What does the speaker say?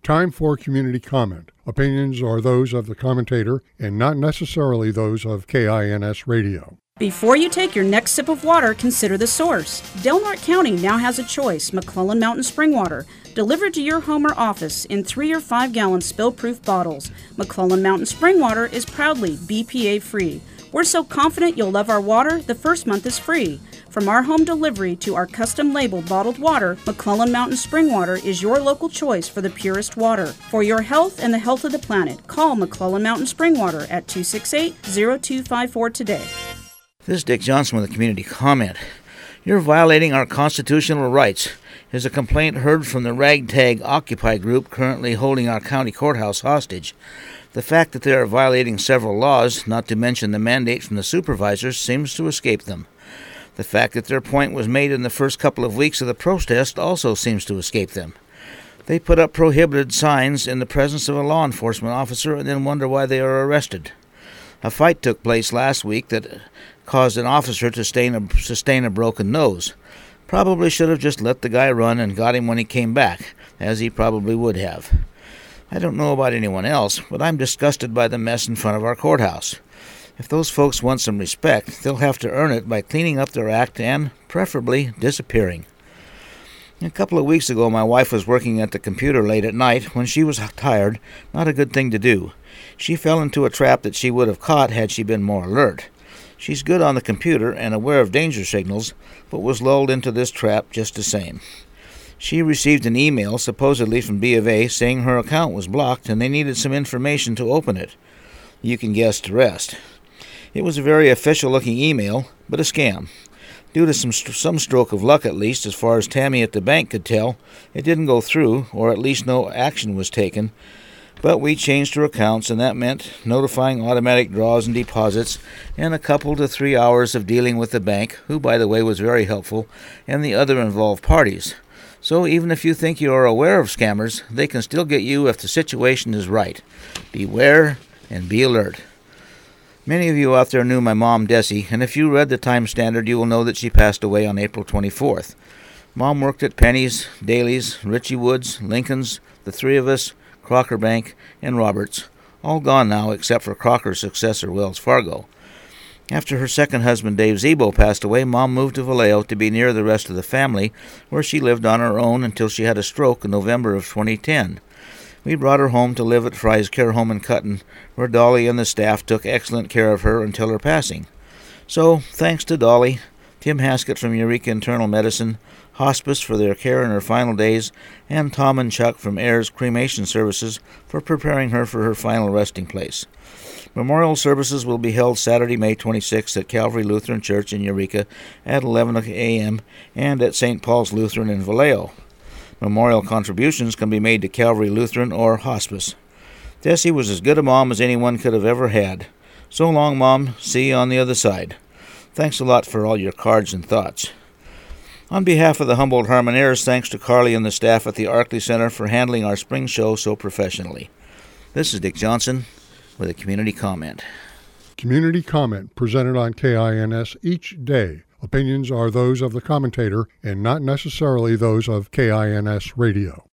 Time for community comment. Opinions are those of the commentator and not necessarily those of KINS Radio. Before you take your next sip of water, consider the source. Del Norte County now has a choice: McClellan Mountain Spring Water, delivered to your home or office in 3 or 5 gallon spill-proof bottles. McClellan Mountain Spring Water is proudly BPA-free. We're so confident you'll love our water, the first month is free. From our home delivery to our custom-labeled bottled water, McClellan Mountain Spring Water is your local choice for the purest water. For your health and the health of the planet, call McClellan Mountain Spring Water at 268-0254 today. This is Dick Johnson with a community comment. You're violating our constitutional rights is a complaint heard from the ragtag Occupy group currently holding our county courthouse hostage. The fact that they are violating several laws, not to mention the mandate from the supervisors, seems to escape them. The fact that their point was made in the first couple of weeks of the protest also seems to escape them. They put up prohibited signs in the presence of a law enforcement officer and then wonder why they are arrested. A fight took place last week that caused an officer to sustain a broken nose. Probably should have just let the guy run and got him when he came back, as he probably would have. I don't know about anyone else, but I'm disgusted by the mess in front of our courthouse. If those folks want some respect, they'll have to earn it by cleaning up their act and, preferably, disappearing. A couple of weeks ago, my wife was working at the computer late at night when she was tired, not a good thing to do. She fell into a trap that she would have caught had she been more alert. She's good on the computer and aware of danger signals, but was lulled into this trap just the same. She received an email, supposedly from B of A, saying her account was blocked and they needed some information to open it. You can guess the rest. It was a very official-looking email, but a scam. Due to some stroke of luck, at least, as far as Tammy at the bank could tell, it didn't go through, or at least no action was taken. But we changed her accounts, and that meant notifying automatic draws and deposits, and a couple to 3 hours of dealing with the bank, who, by the way, was very helpful, and the other involved parties. So even if you think you are aware of scammers, they can still get you if the situation is right. Beware and be alert. Many of you out there knew my mom, Desi, and if you read the Time Standard, you will know that she passed away on April 24th. Mom worked at Penny's, Daly's, Richie Woods, Lincoln's, the Three of Us, Crocker Bank, and Roberts, all gone now except for Crocker's successor, Wells Fargo. After her second husband, Dave Zebo, passed away, Mom moved to Vallejo to be near the rest of the family, where she lived on her own until she had a stroke in November of 2010. We brought her home to live at Fry's Care Home in Cutton, where Dolly and the staff took excellent care of her until her passing. So, thanks to Dolly, Tim Haskett from Eureka Internal Medicine, Hospice for their care in her final days, and Tom and Chuck from Ayers Cremation Services for preparing her for her final resting place. Memorial services will be held Saturday, May 26th at Calvary Lutheran Church in Eureka at 11 a.m. and at St. Paul's Lutheran in Vallejo. Memorial contributions can be made to Calvary Lutheran or Hospice. Desi was as good a mom as anyone could have ever had. So long, Mom. See you on the other side. Thanks a lot for all your cards and thoughts. On behalf of the Humboldt Harmoniers, thanks to Carly and the staff at the Arkley Center for handling our spring show so professionally. This is Dick Johnson with a community comment. Community comment presented on KINS each day. Opinions are those of the commentator and not necessarily those of KINS Radio.